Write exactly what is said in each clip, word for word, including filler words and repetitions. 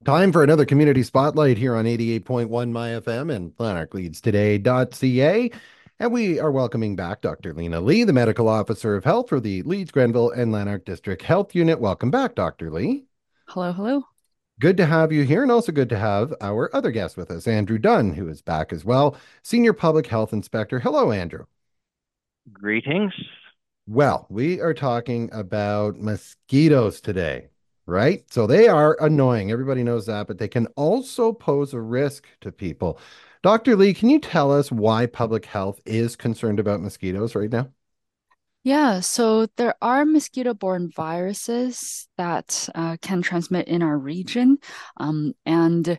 Time for another community spotlight here on eighty-eight point one My F M and lanark leads today dot c a. And we are welcoming back Doctor Lena Lee, the Medical Officer of Health for the Leeds, Grenville, and Lanark District Health Unit. Welcome back, Doctor Lee. Hello, hello. Good to have you here, and also good to have our other guest with us, Andrew Dunn, who is back as well, Senior Public Health Inspector. Hello, Andrew. Greetings. Well, we are talking about mosquitoes today, right? So they are annoying. Everybody knows that, but they can also pose a risk to people. Doctor Lee, can you tell us why public health is concerned about mosquitoes right now? Yeah, so there are mosquito-borne viruses that uh, can transmit in our region. Um, and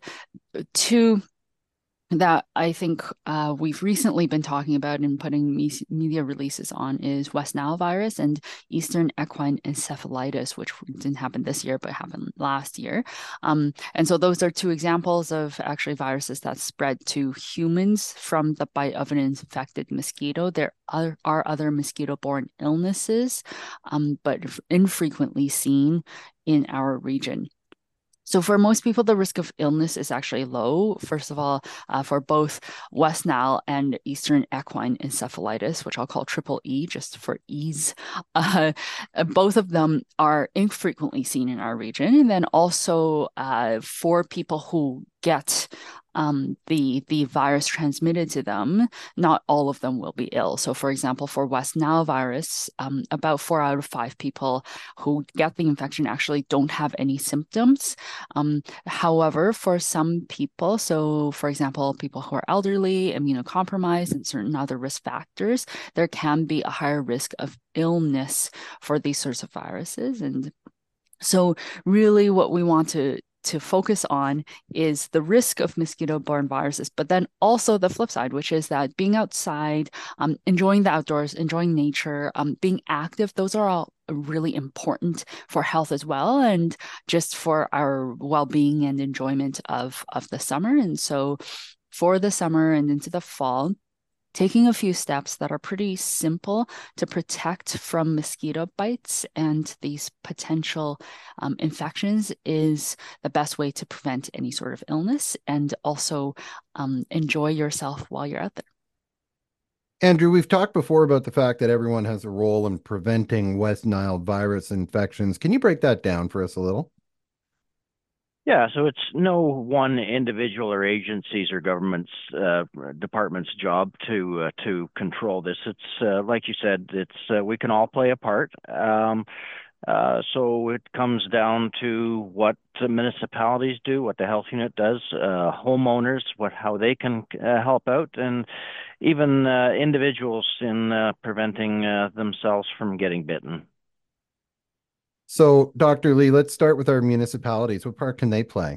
to that I think uh, we've recently been talking about and putting me media releases on is West Nile virus and Eastern equine encephalitis, which didn't happen this year but happened last year. Um, and so those are two examples of actually viruses that spread to humans from the bite of an infected mosquito. There are, are other mosquito-borne illnesses, um, but infrequently seen in our region. So for most people, the risk of illness is actually low. First of all, uh, for both West Nile and Eastern equine encephalitis, which I'll call triple E just for ease, uh, both of them are infrequently seen in our region. And then also uh, for people who get um, the the virus transmitted to them, not all of them will be ill. So, for example, for West Nile virus, um, about four out of five people who get the infection actually don't have any symptoms. Um, however, for some people, so for example, people who are elderly, immunocompromised, and certain other risk factors, there can be a higher risk of illness for these sorts of viruses. And so, really, what we want to to focus on is the risk of mosquito-borne viruses, but then also the flip side, which is that being outside, um, enjoying the outdoors, enjoying nature, um, being active, those are all really important for health as well, and just for our well-being and enjoyment of of the summer. And so, for the summer and into the fall, taking a few steps that are pretty simple to protect from mosquito bites and these potential um, infections is the best way to prevent any sort of illness and also um, enjoy yourself while you're out there. Andrew, we've talked before about the fact that everyone has a role in preventing West Nile virus infections. Can you break that down for us a little? Yeah, so it's no one individual or agencies or government's uh, department's job to uh, to control this. It's uh, like you said, it's uh, we can all play a part. Um, uh, so it comes down to what the municipalities do, what the health unit does, uh, homeowners, what how they can uh, help out, and even uh, individuals in uh, preventing uh, themselves from getting bitten. So, Doctor Lee, let's start with our municipalities. What part can they play?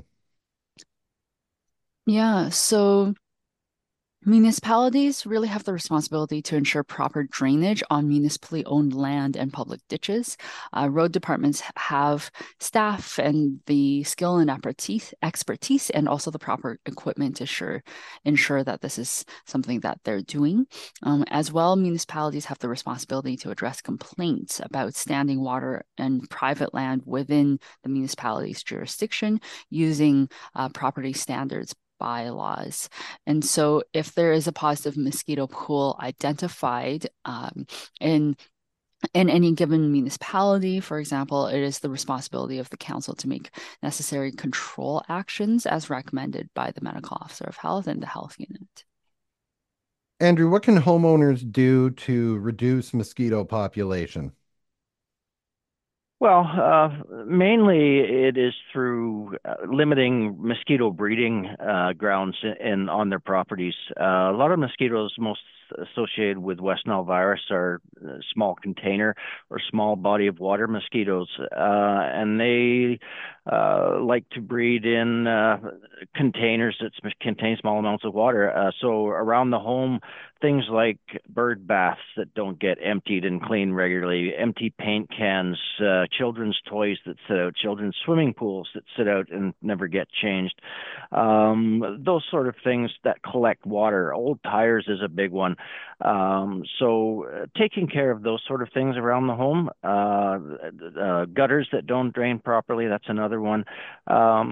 Yeah, so municipalities really have the responsibility to ensure proper drainage on municipally owned land and public ditches. Uh, road departments have staff and the skill and expertise, expertise, and also the proper equipment to sure, ensure that this is something that they're doing. Um, as well, municipalities have the responsibility to address complaints about standing water and private land within the municipality's jurisdiction using uh, property standards bylaws. And so, if there is a positive mosquito pool identified um, in in any given municipality, for example, it is the responsibility of the council to make necessary control actions as recommended by the medical officer of health and the health unit. Andrew, what can homeowners do to reduce mosquito population? Well, uh, mainly it is through uh, limiting mosquito breeding uh, grounds in on their properties. Uh, a lot of mosquitoes, most associated with West Nile virus, are uh, small container or small body of water mosquitoes, uh, and they uh, like to breed in uh, containers that contain small amounts of water. Uh, so around the home, things like bird baths that don't get emptied and cleaned regularly, empty paint cans, uh, children's toys that sit out, children's swimming pools that sit out and never get changed. Um, those sort of things that collect water. Old tires is a big one. Um, so uh, taking care of those sort of things around the home, uh, uh, gutters that don't drain properly, that's another one. Um,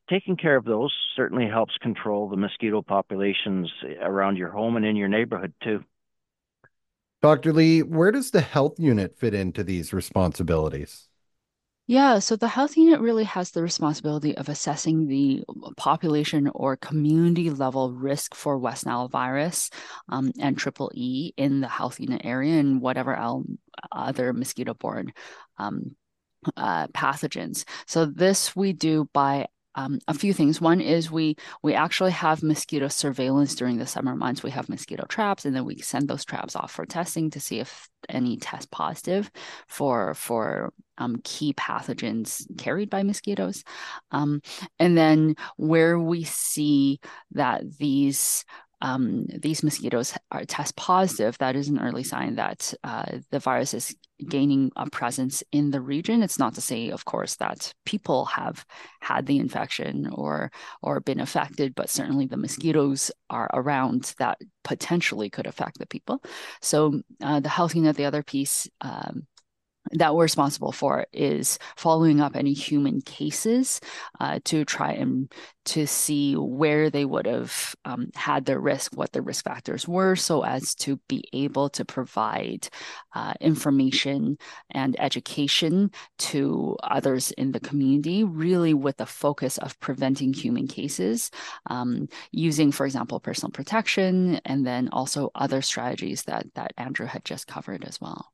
taking care of those certainly helps control the mosquito populations around your home and in your neighborhood too. Doctor Lee, where does the health unit fit into these responsibilities? Yeah, so the health unit really has the responsibility of assessing the population or community level risk for West Nile virus um, and triple E in the health unit area and whatever else, other mosquito-borne um, uh, pathogens. So this we do by um, a few things. One is we we actually have mosquito surveillance during the summer months. We have mosquito traps, and then we send those traps off for testing to see if any test positive for for um, key pathogens carried by mosquitoes. Um, and then where we see that these um, these mosquitoes are test positive, that is an early sign that uh, the virus is gaining a presence in the region. It's not to say, of course, that people have had the infection or or been affected, but certainly the mosquitoes are around that potentially could affect the people. So uh, the health unit, the other piece um, that we're responsible for is following up any human cases uh, to try and to see where they would have um, had their risk, what the risk factors were, so as to be able to provide uh, information and education to others in the community, really with the focus of preventing human cases, um, using, for example, personal protection, and then also other strategies that that Andrew had just covered as well.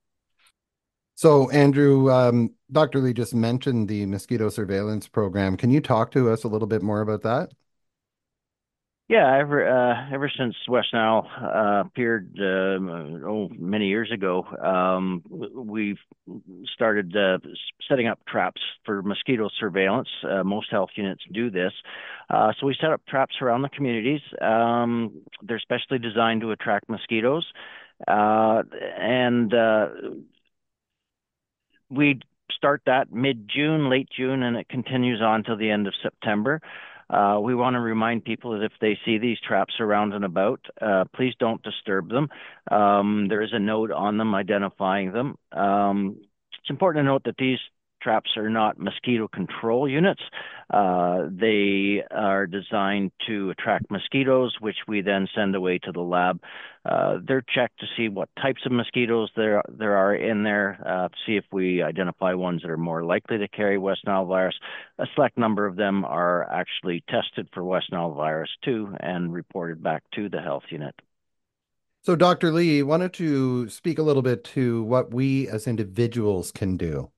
So, Andrew, um, Doctor Lee just mentioned the mosquito surveillance program. Can you talk to us a little bit more about that? Yeah, ever uh, ever since West Nile uh, appeared uh, oh many years ago, um, we've started uh, setting up traps for mosquito surveillance. Uh, most health units do this, uh, so we set up traps around the communities. Um, they're specially designed to attract mosquitoes, uh, and uh, we start that mid-June, late June, and it continues on till the end of September. Uh, we want to remind people that if they see these traps around and about, uh, please don't disturb them. Um, there is a note on them identifying them. Um, it's important to note that these traps are not mosquito control units. Uh, they are designed to attract mosquitoes, which we then send away to the lab. Uh, they're checked to see what types of mosquitoes there there are in there, uh, to see if we identify ones that are more likely to carry West Nile virus. A select number of them are actually tested for West Nile virus too and reported back to the health unit. So, Doctor Lee, why don't you speak a little bit to what we as individuals can do?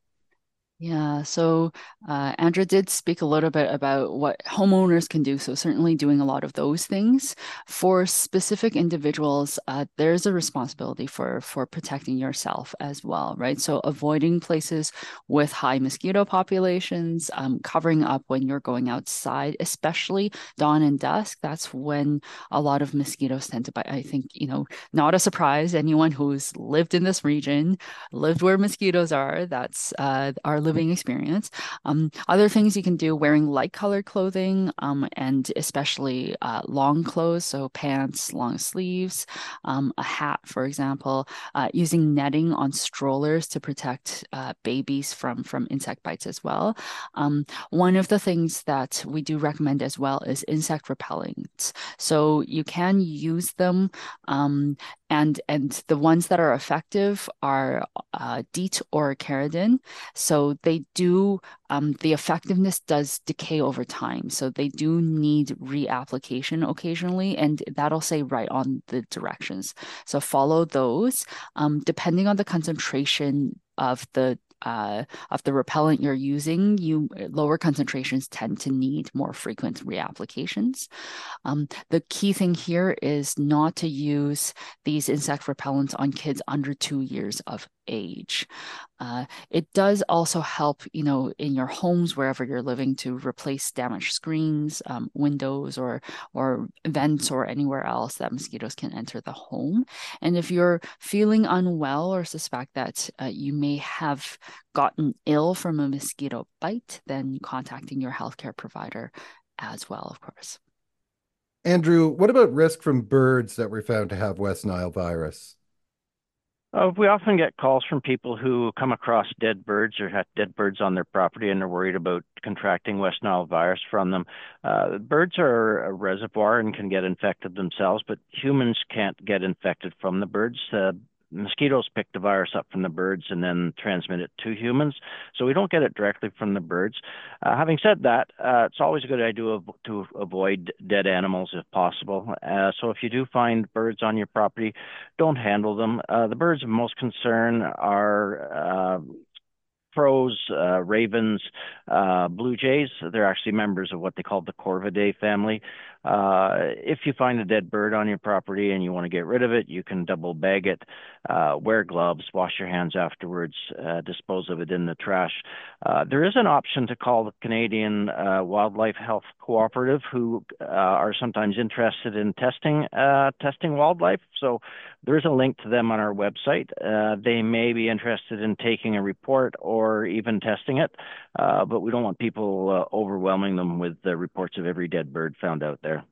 Yeah, so uh, Andrea did speak a little bit about what homeowners can do. So certainly doing a lot of those things. For specific individuals, uh, there's a responsibility for for protecting yourself as well, right? So avoiding places with high mosquito populations, um, covering up when you're going outside, especially dawn and dusk. That's when a lot of mosquitoes tend to bite. I think, you know, not a surprise. Anyone who's lived in this region, lived where mosquitoes are, that's uh, our living experience. Um, other things you can do, wearing light colored clothing, um, and especially uh, long clothes, so pants, long sleeves, um, a hat, for example, uh, using netting on strollers to protect uh, babies from, from insect bites as well. Um, one of the things that we do recommend as well is insect repellents. So you can use them, um, and and the ones that are effective are uh, DEET or Caridin. So they do um, the effectiveness does decay over time. So they do need reapplication occasionally, and that'll say right on the directions. So follow those. Um, depending on the concentration of the uh, of the repellent you're using, you lower concentrations tend to need more frequent reapplications. Um, the key thing here is not to use these insect repellents on kids under two years of age. Uh, it does also help, you know, in your homes, wherever you're living, to replace damaged screens, um, windows, or or vents, or anywhere else that mosquitoes can enter the home. And if you're feeling unwell or suspect that uh, you may have gotten ill from a mosquito bite, then contacting your healthcare provider as well, of course. Andrew, what about risk from birds that were found to have West Nile virus? Uh, we often get calls from people who come across dead birds or have dead birds on their property and are worried about contracting West Nile virus from them. Uh, birds are a reservoir and can get infected themselves, but humans can't get infected from the birds. Uh, mosquitoes pick the virus up from the birds and then transmit it to humans. So we don't get it directly from the birds. Uh, having said that, uh, it's always a good idea to avoid dead animals if possible. Uh, so if you do find birds on your property, don't handle them. Uh, the birds of most concern are uh, crows, uh, ravens, uh, blue jays. They're actually members of what they call the Corvidae family. Uh, if you find a dead bird on your property and you want to get rid of it, you can double bag it, uh, wear gloves, wash your hands afterwards, uh, dispose of it in the trash. Uh, there is an option to call the Canadian uh, Wildlife Health Cooperative, who uh, are sometimes interested in testing uh, testing wildlife. So there is a link to them on our website. Uh, they may be interested in taking a report or even testing it, uh, but we don't want people uh, overwhelming them with the reports of every dead bird found out there.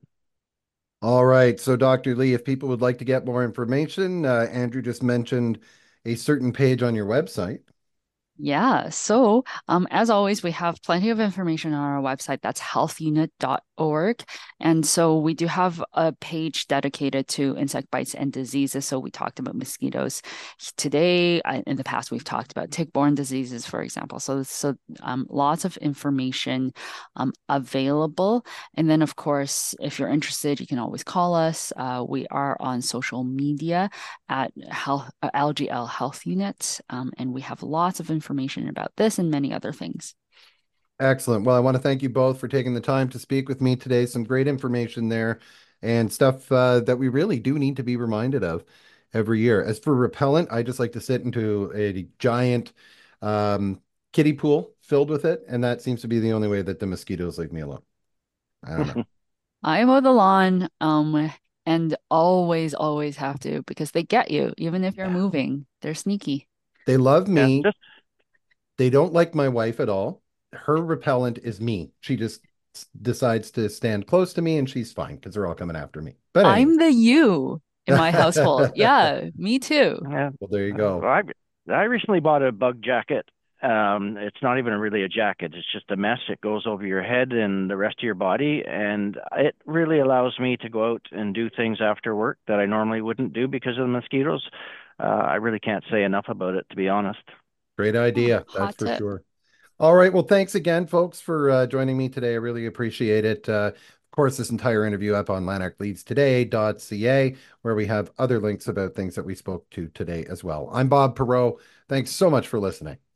All right. So, Doctor Lee, if people would like to get more information, uh, Andrew just mentioned a certain page on your website. Yeah, so um, as always, we have plenty of information on our website. That's health unit dot org. And so we do have a page dedicated to insect bites and diseases. So we talked about mosquitoes today. I, in the past, we've talked about tick-borne diseases, for example. So, so um, lots of information um, available. And then, of course, if you're interested, you can always call us. Uh, we are on social media at health, uh, L G L Health Unit, um, and we have lots of information about this and many other things. Excellent. Well, I want to thank you both for taking the time to speak with me today. Some great information there and stuff uh, that we really do need to be reminded of every year. As for repellent, I just like to sit into a giant um, kiddie pool filled with it, and that seems to be the only way that the mosquitoes leave me alone. I don't know. I mow the lawn, um, and always, always have to because they get you, even if you're moving. They're sneaky. They love Yeah, me. just They don't like my wife at all. Her repellent is me. She just s- decides to stand close to me and she's fine because they're all coming after me. But anyway. I'm the you in my household. Yeah, me too. yeah. Well, there you Uh, go. I I recently bought a bug jacket. Um, it's not even really a jacket. It's just a mesh. It goes over your head and the rest of your body, and it really allows me to go out and do things after work that I normally wouldn't do because of the mosquitoes. Uh, I really can't say enough about it, to be honest. Great Oh, idea. That's hot for tip. sure. All right. Well, thanks again, folks, for uh, joining me today. I really appreciate it. Uh, of course, this entire interview up on lanark leads today dot c a, where we have other links about things that we spoke to today as well. I'm Bob Perot. Thanks so much for listening.